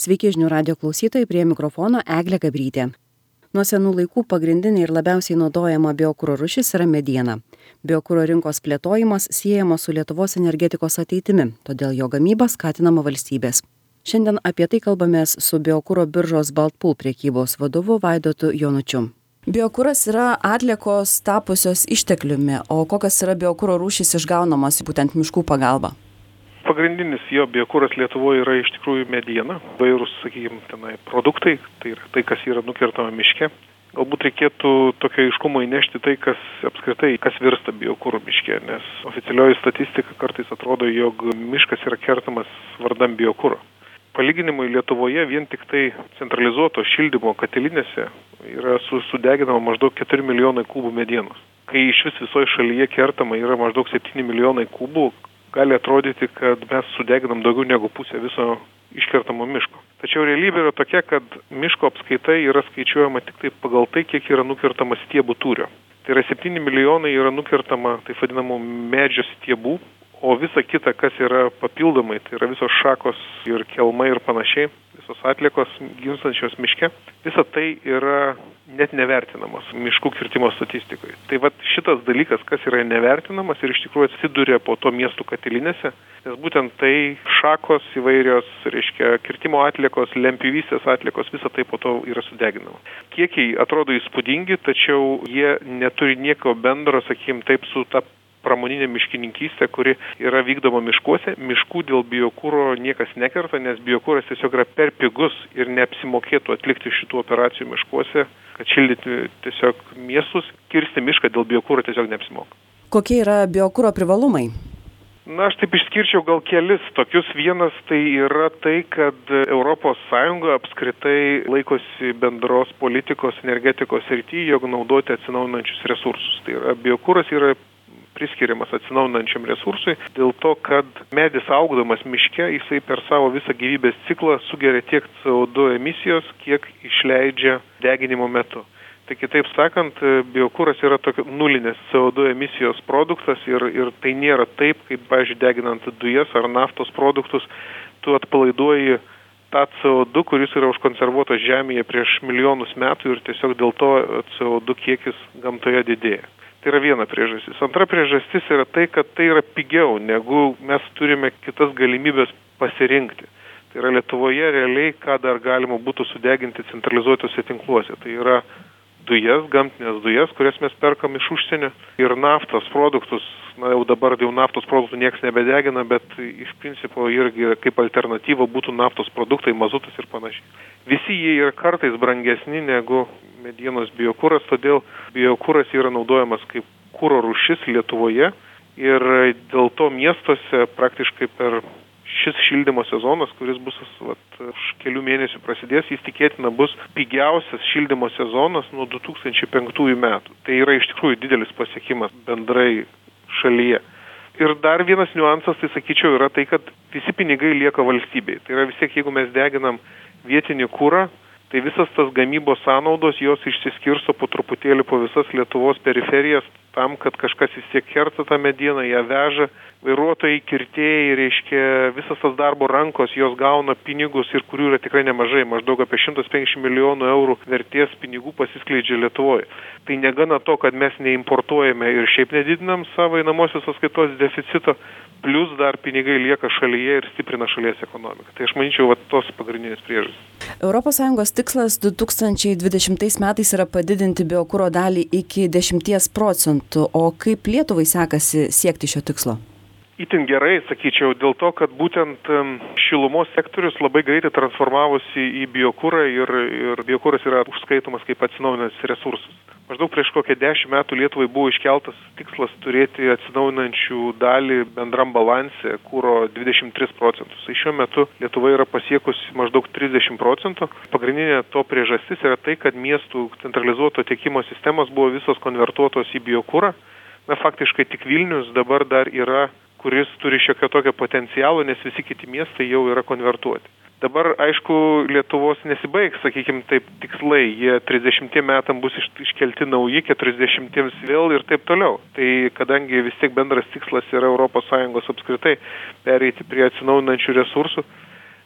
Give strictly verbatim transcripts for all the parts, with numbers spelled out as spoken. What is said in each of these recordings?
Sveiki žinių radijo klausytojai, prie mikrofono Eglė Gabrytė. Nuo senų laikų pagrindinė ir labiausiai naudojama biokuro rūšis yra mediena. Biokuro rinkos plėtojimas siejama su Lietuvos energetikos ateitimi, todėl jo gamyba skatinama valstybės. Šiandien apie tai kalbamės su biokuro biržos Baltpool prekybos vadovu Vaidotu Jonučiu. Biokuras yra atliekos tapusios ištekliumi, o kokios yra biokuro rūšys išgaunamos būtent miškų pagalba? Pagrindinis jo biokuras Lietuvoje yra iš tikrųjų mediena, vairūs, sakykime, tenai produktai, tai yra tai, kas yra nukertama miške. Galbūt reikėtų tokio aiškumo įnešti tai, kas apskritai, kas virsta biokuru miške, nes oficialioji statistika kartais atrodo, jog miškas yra kertamas vardan biokuro. Palyginimui Lietuvoje vien tik tai centralizuoto šildymo katilinėse yra sudeginama maždaug keturi milijonai kubų medienos. Kai iš vis visoje šalyje kertama yra maždaug septyni milijonai kubų, gali atrodyti, kad mes sudeginam daugiau negu pusę viso iškertamo miško. Tačiau realybė yra tokia, kad miško apskaita yra skaičiuojama tik tai pagal tai, kiek yra nukertama stiebų tūrio. Tai yra septyni milijonai yra nukertama taip vadinamų medžio stiebų, o visa kita, kas yra papildomai, tai yra visos šakos ir kelmai ir panašiai, visos atliekos gimstančios miške, visa tai yra net nevertinamas miškų kirtimo statistikoje. Tai vat šitas dalykas, kas yra nevertinamas ir iš tikrųjų atsiduria po to miestų katilinėse, nes būtent tai šakos įvairios, reiškia, kirtimo atliekos, lempivystės atliekos, visa tai po to yra sudeginama. Kiekiai atrodo įspūdingi, tačiau jie neturi nieko bendro, sakykim, taip su ta pramoninė miškininkystė, kuri yra vykdoma miškuose. Miškų dėl biokuro niekas nekerta, nes biokuras tiesiog yra per pigus ir neapsimokėtų atlikti šitų operacijų miškuose, kad šildyti tiesiog miestus, kirsti mišką dėl biokuro tiesiog neapsimoka. Kokie yra biokuro privalumai? Na, aš taip išskirčiau gal kelis tokius. Vienas tai yra tai, kad Europos Sąjunga apskritai laikosi bendros politikos energetikos srityje, jog naudoti atsinaujinančius resursus. Tai yra biokuras yra priskiriamas atsinaujinančiam resursui dėl to, kad medis augdamas miške, jisai per savo visą gyvybės ciklą sugeria tiek C O du emisijos, kiek išleidžia deginimo metu. Tai kitaip sakant, biokuras yra tokio nulinės C O du emisijos produktas ir, ir tai nėra taip, kaip, pavyzdžiui, deginant dujas ar naftos produktus, tu atpalaiduoji tą C O du, kuris yra užkonservuotas žemėje prieš milijonus metų ir tiesiog dėl to C O du kiekis gamtoje didėja. Tai yra viena priežastis. Antra priežastis yra tai, kad tai yra pigiau, negu mes turime kitas galimybės pasirinkti. Tai yra Lietuvoje realiai, ką dar galima būtų sudeginti centralizuotose tinkluose. Tai yra dujas, gamtinės dujas, kurias mes perkam iš užsienio, ir naftos produktus. Na, jau dabar jau naftos produktų niekas nebedegina, bet iš principo irgi kaip alternatyva būtų naftos produktai, mazutas ir panašiai. Visi jie yra kartais brangesni negu medienos biokuras, todėl biokuras yra naudojamas kaip kuro rūšis Lietuvoje ir dėl to miestuose praktiškai per šis šildymo sezonas, kuris bus vat, už kelių mėnesių prasidės, jis tikėtina bus pigiausias šildymo sezonas nuo du tūkstančiai penktųjų metų. Tai yra iš tikrųjų didelis pasiekimas bendrai šalyje. Ir dar vienas niuansas, tai sakyčiau, yra tai, kad visi pinigai lieka valstybei. Tai yra vis tiek, jeigu mes deginam vietinį kurą, tai visas tas gamybos sąnaudos, jos išsiskirsto po truputėlį po visas Lietuvos periferijas tam, kad kažkas vis tiek kerta tą medieną, ją veža. Vairuotojai, kirtėjai, reiškia, visas tas darbo rankos, jos gauna pinigus ir kurių yra tikrai nemažai, maždaug apie šimtas penkiasdešimt milijonų eurų vertės pinigų pasiskleidžia Lietuvoje. Tai negana to, kad mes neimportuojame ir šiaip nedidinam savo einamosios sąskaitos deficito, plus dar pinigai lieka šalyje ir stiprina šalies ekonomiką. Tai aš manyčiau, va, tos pagrindinės priežastys. Europos Sąjungos tikslas du tūkstančiai dvidešimtais metais yra padidinti biokuro dalį iki dešimties procentų, o kaip Lietuvai sekasi siekti šio tikslo? Itin gerai, sakyčiau, dėl to, kad būtent šilumos sektorius labai greitai transformavosi į biokurą ir, ir biokuras yra užskaitomas kaip atsinaujinantis resursas. Maždaug prieš kokią dešimt metų Lietuvai buvo iškeltas tikslas turėti atsinaujinančių dalį bendram balanse kuro dvidešimt tris procentus. Tai šiuo metu Lietuva yra pasiekusi maždaug trisdešimt procentų. Pagrindinė to priežastis yra tai, kad miestų centralizuoto tiekimo sistemos buvo visos konvertuotos į biokurą. Na, faktiškai tik Vilnius dabar dar yra, kuris turi šiokio tokio potencialo, nes visi kiti miestai jau yra konvertuoti. Dabar, aišku, Lietuvos nesibaigs, sakykime, taip tikslai. Jie trisdešimtiem metam bus iškelti nauji, keturiasdešimtiems vėl ir taip toliau. Tai kadangi vis tiek bendras tikslas yra Europos Sąjungos apskritai pereiti prie atsinaujinančių resursų,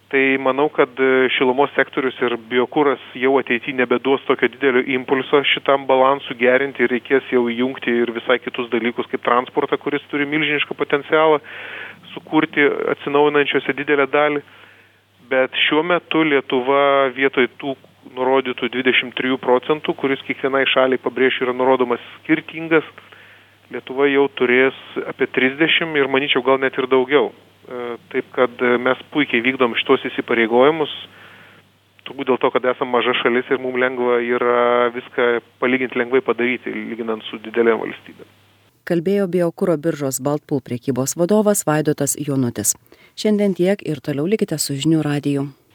Tai manau, kad šilumos sektorius ir biokuras jau ateityje nebeduos tokio didelio impulso šitam balansui gerinti ir reikės jau įjungti ir visai kitus dalykus kaip transportą, kuris turi milžinišką potencialą sukurti atsinaujinančiose didelę dalį. Bet šiuo metu Lietuva vietoj tų nurodytų dvidešimt trijų procentų, kuris kiekvienai šaliai pabrėšiu yra nurodomas skirtingas, Lietuva jau turės apie trisdešimt ir manyčiau gal net ir daugiau. Taip kad mes puikiai vykdom šitos įsipareigojimus, turbūt dėl to, kad esame maža šalis ir mums lengva yra viską palyginti lengvai padaryti, lyginant su didelėm valstybėm. Kalbėjo Biokuro biržos Baltpool prekybos vadovas Vaidotas Jonutis. Šiandien tiek ir toliau likite su Žinių radiju.